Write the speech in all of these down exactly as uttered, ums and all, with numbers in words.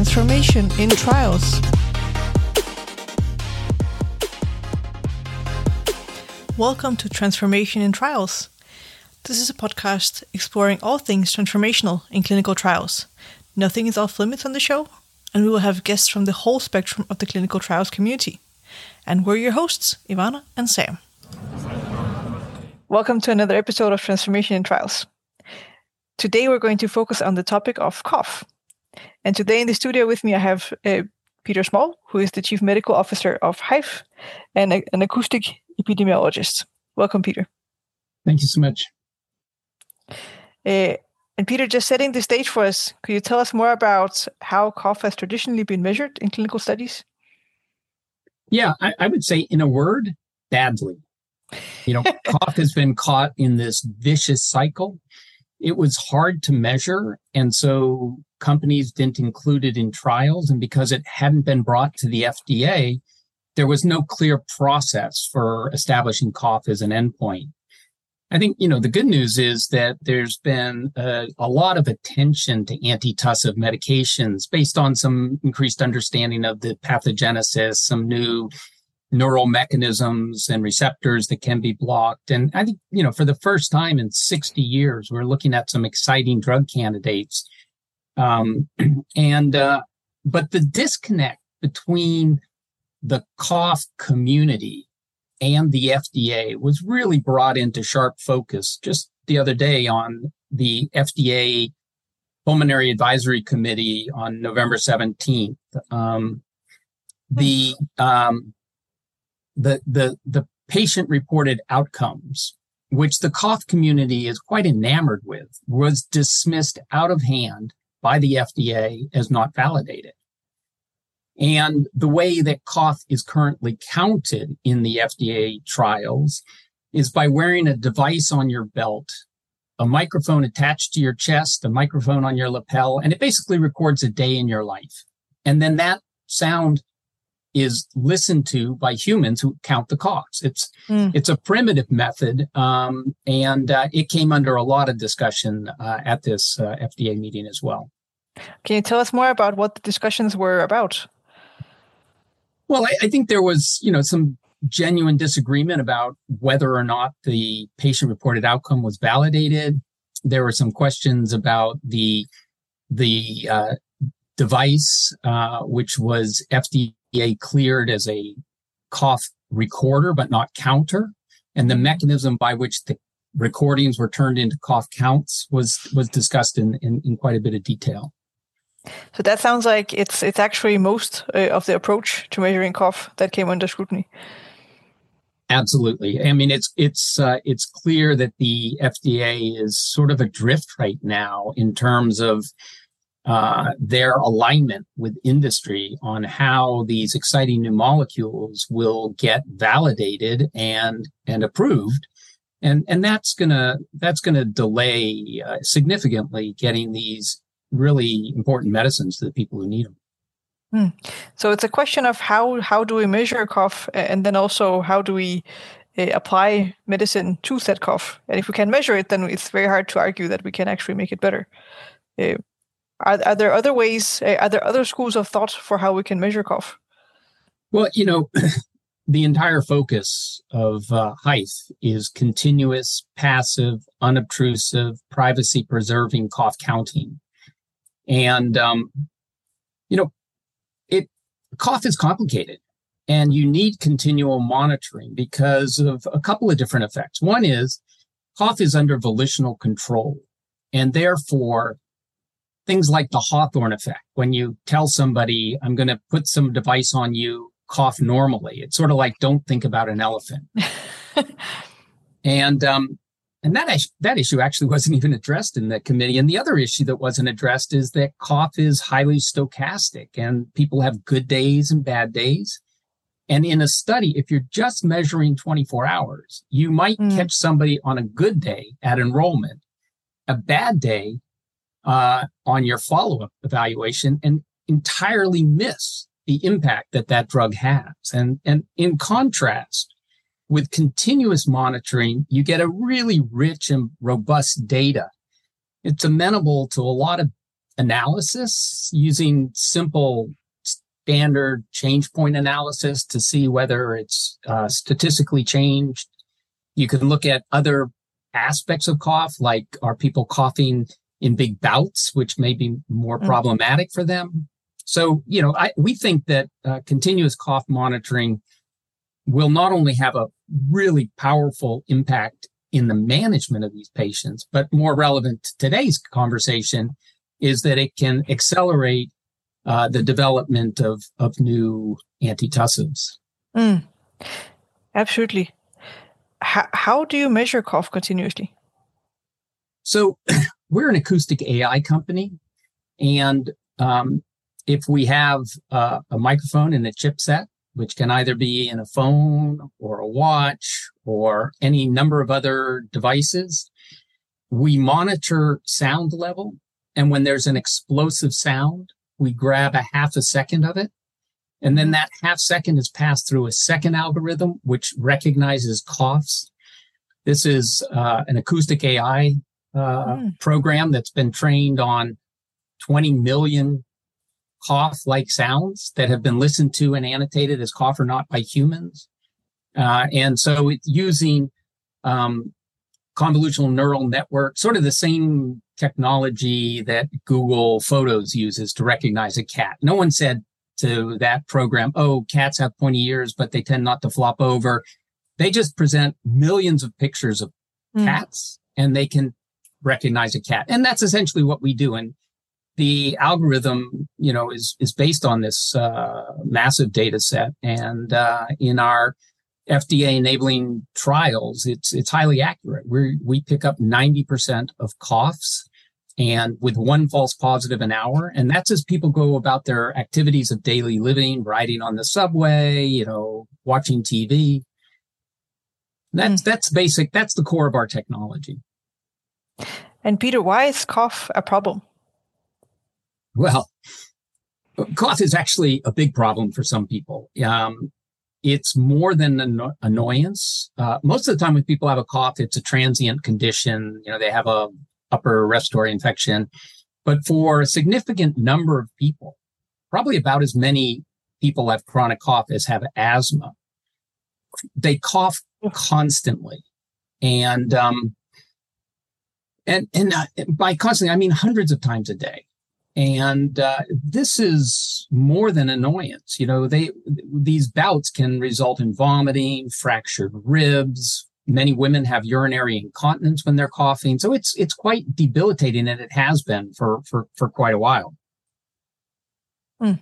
Transformation in Trials. Welcome to Transformation in Trials. This is a podcast exploring all things transformational in clinical trials. Nothing is off limits on the show, and we will have guests from the whole spectrum of the clinical trials community. And we're your hosts, Ivana and Sam. Welcome to another episode of Transformation in Trials. Today we're going to focus on the topic of cough. And today in the studio with me I have uh, Peter Small, who is the Chief Medical Officer of Hive and a, an acoustic epidemiologist. Welcome, Peter. Thank you so much. Uh, and Peter, just setting the stage for us, could you tell us more about how cough has traditionally been measured in clinical studies? Yeah, I, I would say in a word, badly. You know, cough has been caught in this vicious cycle. It was hard to measure, and so companies didn't include it in trials. And because it hadn't been brought to the F D A, there was no clear process for establishing cough as an endpoint. I think, you know, the good news is that there's been a, a lot of attention to antitussive medications based on some increased understanding of the pathogenesis, some new neural mechanisms and receptors that can be blocked. And I think, you know, for the first time in sixty years, we're looking at some exciting drug candidates. Um, and, uh, but the disconnect between the cough community and the F D A was really brought into sharp focus just the other day on the F D A Pulmonary Advisory Committee on November seventeenth. Um, the, um, the, the, the patient-reported outcomes, which the cough community is quite enamored with, was dismissed out of hand by the F D A as not validated. And the way that cough is currently counted in the F D A trials is by wearing a device on your belt, a microphone attached to your chest, a microphone on your lapel, and it basically records a day in your life. And then that sound is listened to by humans who count the coughs. It's mm. it's a primitive method, um, and uh, it came under a lot of discussion uh, at this uh, F D A meeting as well. Can you tell us more about what the discussions were about? Well, I, I think there was, you know, some genuine disagreement about whether or not the patient-reported outcome was validated. There were some questions about the the uh, device, uh, which was F D A cleared as a cough recorder, but not counter, and the mechanism by which the recordings were turned into cough counts was was discussed in in, in quite a bit of detail. So that sounds like it's it's actually most uh, of the approach to measuring cough that came under scrutiny. Absolutely. I mean, it's it's uh, it's clear that the F D A is sort of adrift right now in terms of uh, their alignment with industry on how these exciting new molecules will get validated and and approved, and and that's gonna that's gonna delay uh, significantly getting these really important medicines to the people who need them. Hmm. So it's a question of how how do we measure cough, and then also how do we uh, apply medicine to that cough? And if we can measure it, then it's very hard to argue that we can actually make it better. Uh, are, are there other ways? Uh, are there other schools of thought for how we can measure cough? Well, you know, the entire focus of uh, Hive is continuous, passive, unobtrusive, privacy-preserving cough counting. And, um, you know, it cough is complicated, and you need continual monitoring because of a couple of different effects. One is cough is under volitional control, and therefore things like the Hawthorne effect, when you tell somebody, I'm going to put some device on you, cough normally. It's sort of like, don't think about an elephant. and, um, And that, that issue actually wasn't even addressed in the committee. And the other issue that wasn't addressed is that cough is highly stochastic, and people have good days and bad days. And in a study, if you're just measuring twenty-four hours, you might mm. catch somebody on a good day at enrollment, a bad day uh, on your follow-up evaluation, and entirely miss the impact that that drug has. And, and in contrast, with continuous monitoring, you get a really rich and robust data. It's amenable to a lot of analysis using simple standard change point analysis to see whether it's uh, statistically changed. You can look at other aspects of cough, like are people coughing in big bouts, which may be more mm. problematic for them. So, you know, I, we think that uh, continuous cough monitoring will not only have a really powerful impact in the management of these patients, but more relevant to today's conversation is that it can accelerate uh, the development of, of new antitussives. Mm. Absolutely. How, how do you measure cough continuously? So we're an acoustic A I company, and um, if we have uh, a microphone and a chipset, which can either be in a phone or a watch or any number of other devices, we monitor sound level. And when there's an explosive sound, we grab a half a second of it. And then that half second is passed through a second algorithm, which recognizes coughs. This is uh, an acoustic A I uh, mm. program that's been trained on twenty million cough-like sounds that have been listened to and annotated as cough or not by humans. Uh, and so it's using um, convolutional neural network, sort of the same technology that Google Photos uses to recognize a cat. No one said to that program, oh, cats have pointy ears, but they tend not to flop over. They just present millions of pictures of mm. cats, and they can recognize a cat. And that's essentially what we do. And the algorithm, you know, is is based on this uh, massive data set. And uh, in our F D A enabling trials, it's it's highly accurate. We we pick up ninety percent of coughs, and with one false positive an hour. And that's as people go about their activities of daily living, riding on the subway, you know, watching T V. That's mm. that's basic. That's the core of our technology. And Peter, why is cough a problem? Well, cough is actually a big problem for some people. Um, it's more than an anno- annoyance. Uh, most of the time when people have a cough, it's a transient condition. You know, they have a upper respiratory infection. But for a significant number of people, probably about as many people have chronic cough as have asthma, they cough constantly. And um, and and uh, by constantly, I mean hundreds of times a day. And uh, this is more than annoyance. You know, they these bouts can result in vomiting, fractured ribs. Many women have urinary incontinence when they're coughing. So it's it's quite debilitating, and it has been for for, for quite a while. Mm.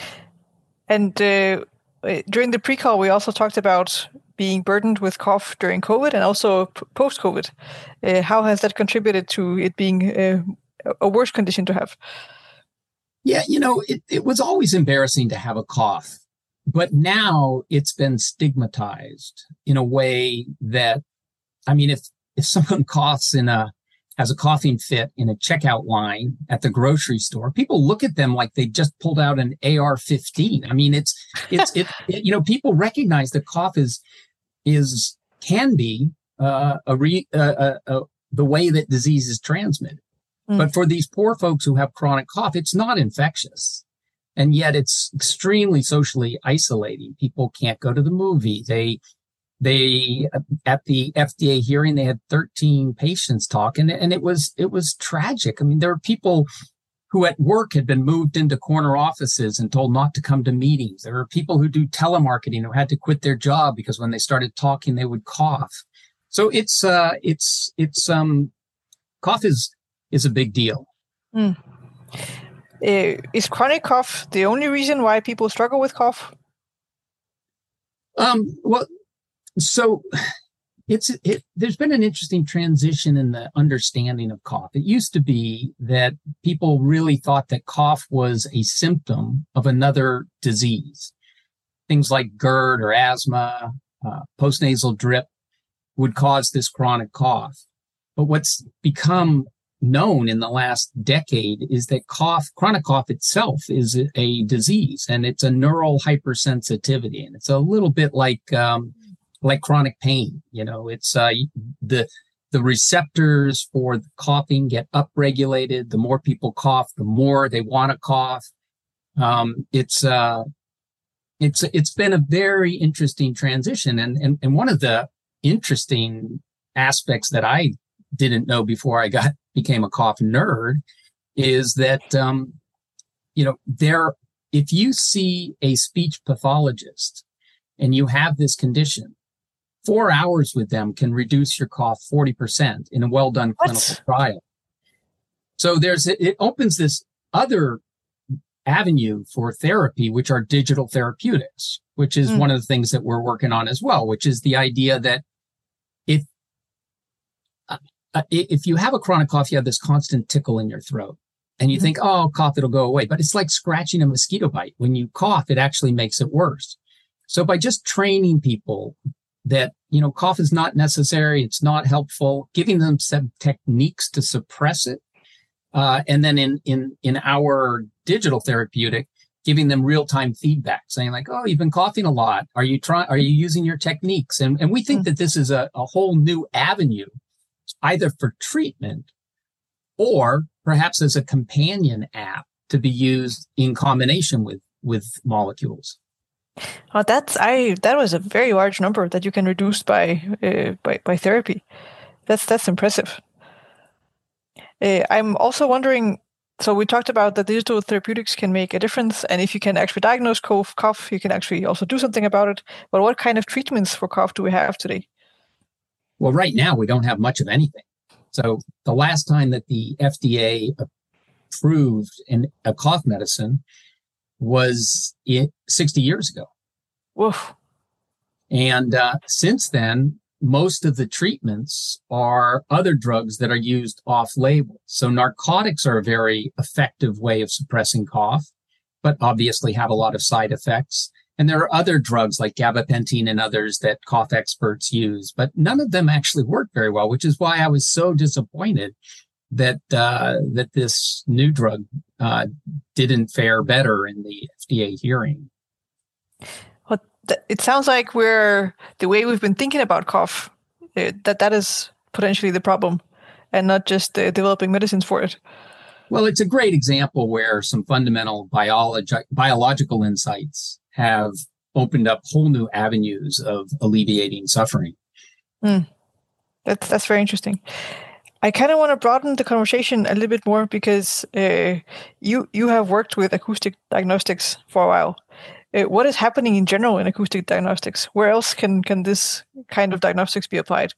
And uh, during the pre-call, we also talked about being burdened with cough during COVID and also p- post-COVID. Uh, how has that contributed to it being uh, a worse condition to have? Yeah, you know, it, it was always embarrassing to have a cough, but now it's been stigmatized in a way that, I mean, if, if someone coughs in a, has a coughing fit in a checkout line at the grocery store, people look at them like they just pulled out an A R fifteen. I mean, it's, it's, it, it, you know, people recognize that cough is, is, can be, uh, a re, uh, uh, uh, the way that disease is transmitted. Mm. But for these poor folks who have chronic cough, it's not infectious. And yet it's extremely socially isolating. People can't go to the movie. They, they, at the F D A hearing, they had thirteen patients talk, and, and it was, it was tragic. I mean, there were people who at work had been moved into corner offices and told not to come to meetings. There were people who do telemarketing who had to quit their job because when they started talking, they would cough. So it's, uh, it's, it's, um, cough is, is a big deal. Mm. Uh, is chronic cough the only reason why people struggle with cough? Um, well, so it's it, there's been an interesting transition in the understanding of cough. It used to be that people really thought that cough was a symptom of another disease. Things like GERD or asthma, uh, postnasal drip would cause this chronic cough. But what's become known in the last decade is that cough, chronic cough itself is a, a disease, and it's a neural hypersensitivity. And it's a little bit like, um, like chronic pain. You know, it's, uh, the, the receptors for the coughing get upregulated. The more people cough, the more they want to cough. Um, it's uh, it's it's been a very interesting transition, and and and one of the interesting aspects that I didn't know before I got became a cough nerd is that um, you know there if you see a speech pathologist and you have this condition, four hours with them can reduce your cough forty percent in a well-done clinical What? trial. So there's it opens this other avenue for therapy, which are digital therapeutics, which is mm. one of the things that we're working on as well, which is the idea that if uh, if you have a chronic cough, you have this constant tickle in your throat, and you mm-hmm. think, oh, cough, it'll go away. But it's like scratching a mosquito bite. When you cough, it actually makes it worse. So by just training people that, you know, cough is not necessary, it's not helpful, giving them some techniques to suppress it, uh, and then in in in our digital therapeutic, giving them real-time feedback, saying like, oh, you've been coughing a lot. Are you trying, are you using your techniques? And, and we think mm. that this is a, a whole new avenue, either for treatment or perhaps as a companion app to be used in combination with, with molecules. Oh, that's, I, that was a very large number that you can reduce by, uh, by, by therapy. That's, that's impressive. Uh, I'm also wondering, so we talked about that digital therapeutics can make a difference, and if you can actually diagnose cough, cough, you can actually also do something about it. But what kind of treatments for cough do we have today? Well, right now we don't have much of anything. So the last time that the F D A approved an, a cough medicine was it sixty years ago. Woof. And uh, since then, most of the treatments are other drugs that are used off-label. So narcotics are a very effective way of suppressing cough, but obviously have a lot of side effects. And there are other drugs like gabapentin and others that cough experts use, but none of them actually work very well, which is why I was so disappointed that uh, that this new drug uh, didn't fare better in the F D A hearing. Well, th- it sounds like we're the way we've been thinking about cough, uh, that that is potentially the problem, and not just uh, developing medicines for it. Well, it's a great example where some fundamental biologi- biological insights have opened up whole new avenues of alleviating suffering. Mm. That's that's very interesting. I kind of want to broaden the conversation a little bit more because uh, you you have worked with acoustic diagnostics for a while. Uh, what is happening in general in acoustic diagnostics? Where else can can this kind of diagnostics be applied?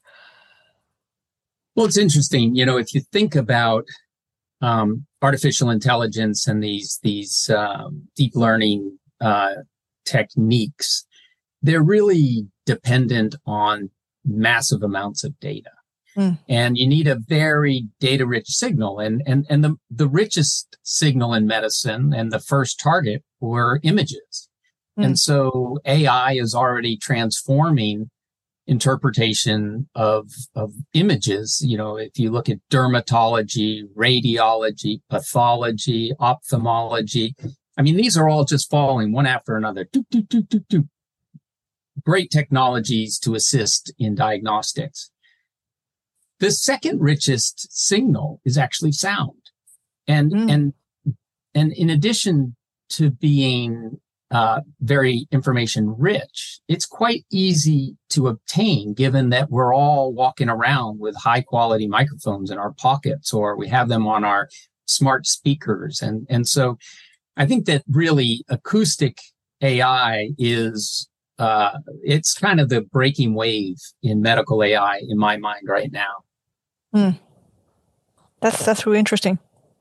Well, it's interesting. You know, if you think about um, artificial intelligence and these these um, deep learning uh, techniques, they're really dependent on massive amounts of data. Mm. And you need a very data-rich signal. And, and, and the, the richest signal in medicine and the first target were images. Mm. And so A I is already transforming interpretation of, of images. You know, if you look at dermatology, radiology, pathology, ophthalmology, I mean, these are all just falling one after another. Doop, doop, doop, doop, doop. Great technologies to assist in diagnostics. The second richest signal is actually sound. And, mm. and, and in addition to being uh, very information rich, it's quite easy to obtain given that we're all walking around with high quality microphones in our pockets, or we have them on our smart speakers. And, and so I think that really acoustic A I is, uh, it's kind of the breaking wave in medical A I in my mind right now. Mm. That's that's really interesting.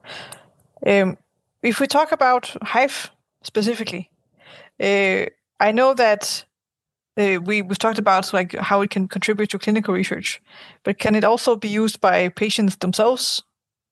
Um, if we talk about Hive specifically, uh, I know that uh, we we've talked about like how it can contribute to clinical research, but can it also be used by patients themselves?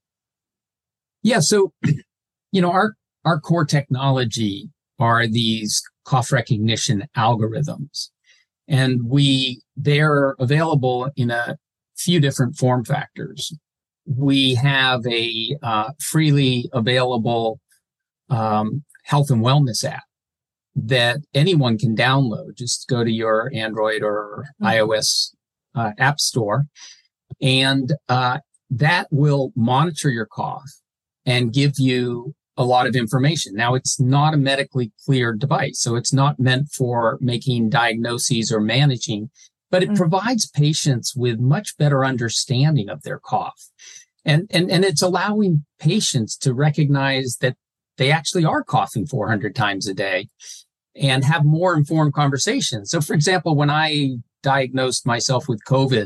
Yeah. So, you know, our our core technology are these cough recognition algorithms, and we they're available in a few different form factors. We have a uh, freely available um, health and wellness app that anyone can download. Just go to your Android or mm-hmm. iOS uh, app store And uh, that will monitor your cough and give you a lot of information. Now, it's not a medically cleared device, so it's not meant for making diagnoses or managing, but it mm. provides patients with much better understanding of their cough. And, and, and it's allowing patients to recognize that they actually are coughing four hundred times a day and have more informed conversations. So, for example, when I diagnosed myself with COVID,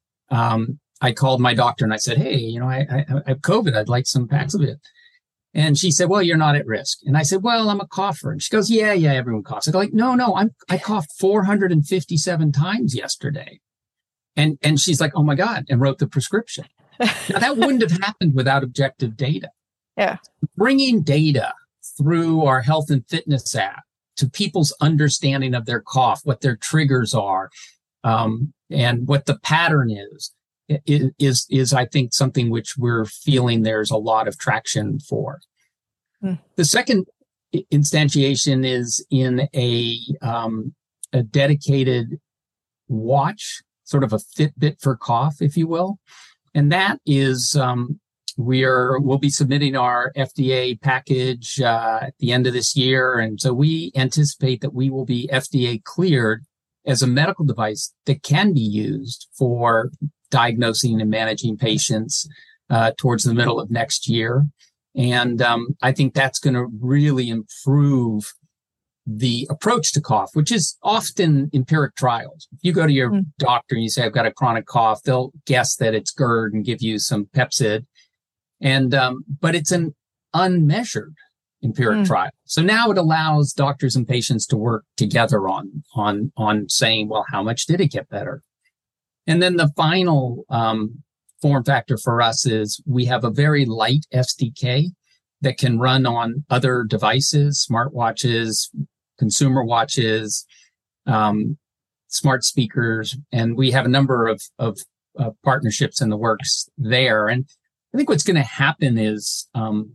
um, I called my doctor and I said, hey, you know, I, I, I have COVID. I'd like some Paxlovid. And she said, well, you're not at risk. And I said, well, I'm a cougher. And she goes, yeah, yeah, everyone coughs. I go like, no, no, I'm, I coughed four hundred fifty-seven times yesterday. And, and she's like, oh my God, and wrote the prescription. Now, that wouldn't have happened without objective data. Yeah. Bringing data through our health and fitness app to people's understanding of their cough, what their triggers are, um, and what the pattern is, is, is, I think, something which we're feeling there's a lot of traction for. Hmm. The second instantiation is in a, um, a dedicated watch, sort of a Fitbit for cough, if you will. And that is, um, we are, we'll be submitting our F D A package uh, at the end of this year. And so we anticipate that we will be F D A cleared as a medical device that can be used for diagnosing and managing patients uh, towards the middle of next year. And um, I think that's going to really improve the approach to cough, which is often empiric trials. If you go to your mm. doctor and you say, I've got a chronic cough, they'll guess that it's GERD and give you some Pepcid. And, um, but it's an unmeasured empiric mm. trial. So now it allows doctors and patients to work together on, on, on saying, well, how much did it get better? And then the final, um, form factor for us is we have a very light S D K that can run on other devices, smartwatches, consumer watches, um, smart speakers, and we have a number of, of, of partnerships in the works there. And I think what's going to happen is, um,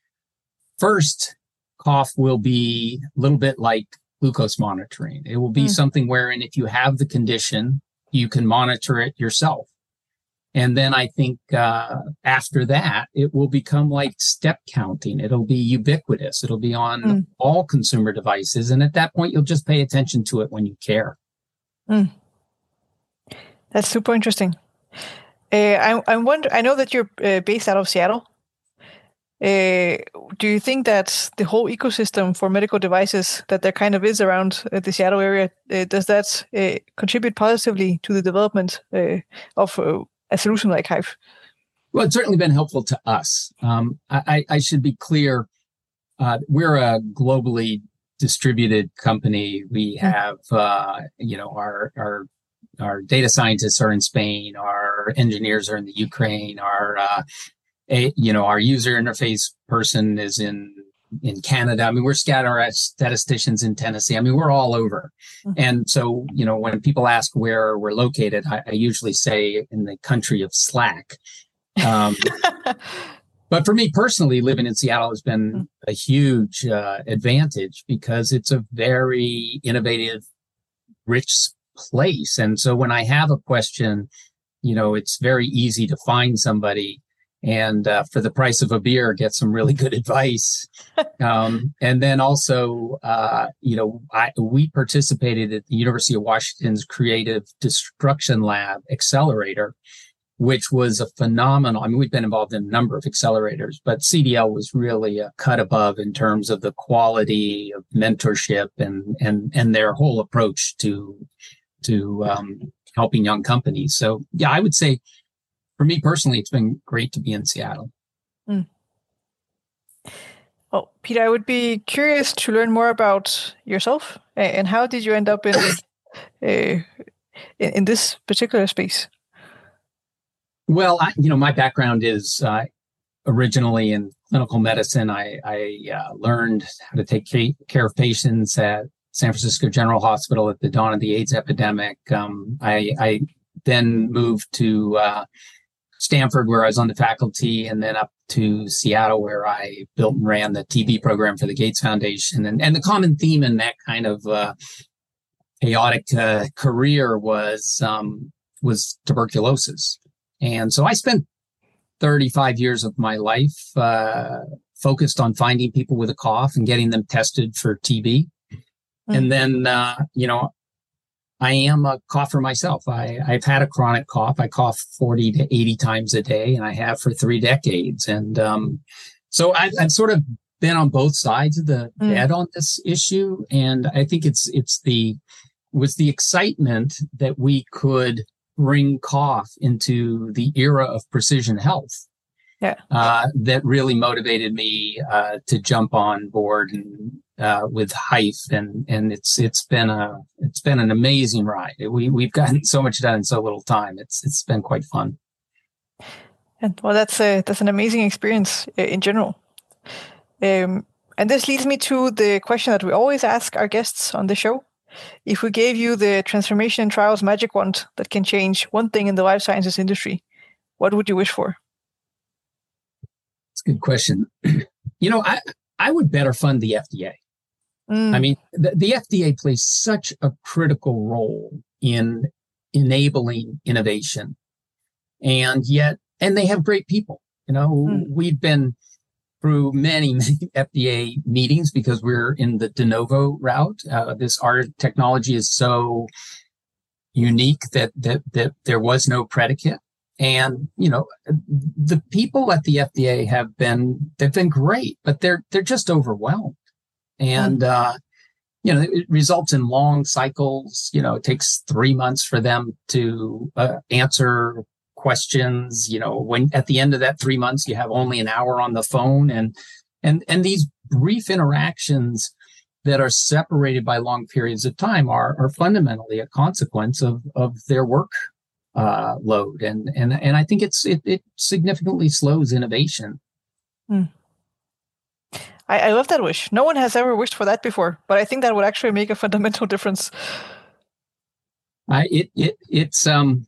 first, cough will be a little bit like glucose monitoring. It will be mm. something wherein if you have the condition, you can monitor it yourself. And then I think uh, after that, it will become like step counting. It'll be ubiquitous. It'll be on mm. all consumer devices. And at that point, you'll just pay attention to it when you care. Mm. That's super interesting. Uh, I, I wonder. I know that you're uh, based out of Seattle. Uh, do you think that the whole ecosystem for medical devices that there kind of is around uh, the Seattle area, uh, does that uh, contribute positively to the development uh, of uh, a solution like Hive? Well, it's certainly been helpful to us. Um, I, I should be clear. Uh, we're a globally distributed company. We have, uh, you know, our, our, our data scientists are in Spain. Our engineers are in the Ukraine. Our, uh, a, you know, our user interface person is in, in Canada. I mean, we're scattered statisticians in Tennessee. I mean, we're all over. Mm-hmm. And so, you know, when people ask where we're located, I, I usually say in the country of Slack. Um, but for me personally, living in Seattle has been mm-hmm. a huge uh, advantage because it's a very innovative, rich place. And so when I have a question, you know, it's very easy to find somebody and uh, for the price of a beer, get some really good advice. Um, and then also, uh, you know, I, we participated at the University of Washington's Creative Destruction Lab Accelerator, which was a phenomenal. I mean, we've been involved in a number of accelerators, but C D L was really a cut above in terms of the quality of mentorship and and and their whole approach to to um, helping young companies. So, yeah, I would say. For me personally, it's been great to be in Seattle. Mm. Well, Peter, I would be curious to learn more about yourself and how did you end up in uh, in this particular space? Well, I, you know, my background is uh, originally in clinical medicine. I, I uh, learned how to take care of patients at San Francisco General Hospital at the dawn of the AIDS epidemic. Um, I, I then moved to uh, Stanford, where I was on the faculty, and then up to Seattle, where I built and ran the T B program for the Gates Foundation. And, and the common theme in that kind of uh, chaotic uh, career was um, was tuberculosis. And so I spent thirty-five years of my life uh, focused on finding people with a cough and getting them tested for T B. Mm. And then, uh, you know, I am a cougher myself. I, I've had a chronic cough. I cough forty to eighty times a day, and I have for three decades. And um, so I, I've sort of been on both sides of the mm. bed on this issue. And I think it's it's the was the excitement that we could bring cough into the era of precision health. Yeah, uh, that really motivated me uh, to jump on board and uh, with Hive, and and it's it's been a it's been an amazing ride. We we've gotten so much done in so little time. It's it's been quite fun. And well, that's a that's an amazing experience in general. Um, and this leads me to the question that we always ask our guests on the show. If we gave you the Transformation in Trials magic wand that can change one thing in the life sciences industry, what would you wish for? It's a good question. You know, I, I would better fund the F D A. Mm. I mean, the, the F D A plays such a critical role in enabling innovation. And yet, and they have great people. You know, mm. we've been through many, many F D A meetings because we're in the de novo route. Uh, this our technology is so unique that, that, that there was no predicate. And, you know, the people at the F D A have been, they've been great, but they're, they're just overwhelmed. And, uh, you know, it results in long cycles. You know, it takes three months for them to uh, answer questions. You know, when at the end of that three months, you have only an hour on the phone, and, and, and these brief interactions that are separated by long periods of time are, are fundamentally a consequence of, of their work uh, load. And, and, and I think it's, it, it significantly slows innovation. Hmm. I, I love that wish. No one has ever wished for that before, but I think that would actually make a fundamental difference. I, it, it, it's, um,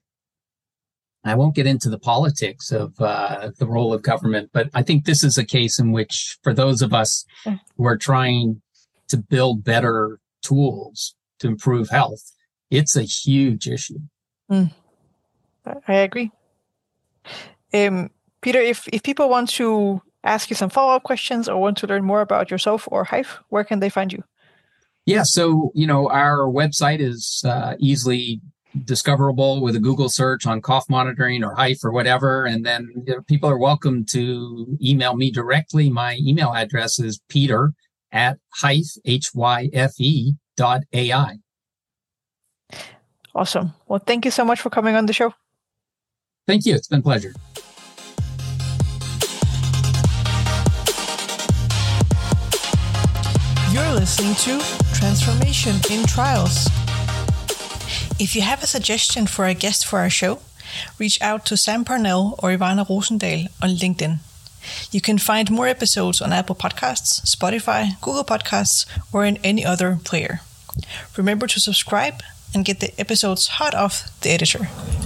I won't get into the politics of uh, the role of government, but I think this is a case in which, for those of us who are trying to build better tools to improve health, it's a huge issue. Mm. I agree. Um, Peter, if, if people want to ask you some follow-up questions or want to learn more about yourself or Hive, where can they find you? Yeah, so, you know, our website is uh, easily discoverable with a Google search on cough monitoring or Hive or whatever. And then you know, people are welcome to email me directly. My email address is peter at Hive, H Y F E dot A I. Awesome. Well, thank you so much for coming on the show. Thank you. It's been a pleasure. You're listening to Transformation in Trials. If you have a suggestion for a guest for our show, reach out to Sam Parnell or Ivana Rosendahl on LinkedIn. You can find more episodes on Apple Podcasts, Spotify, Google Podcasts, or in any other player. Remember to subscribe and get the episodes hot off the editor.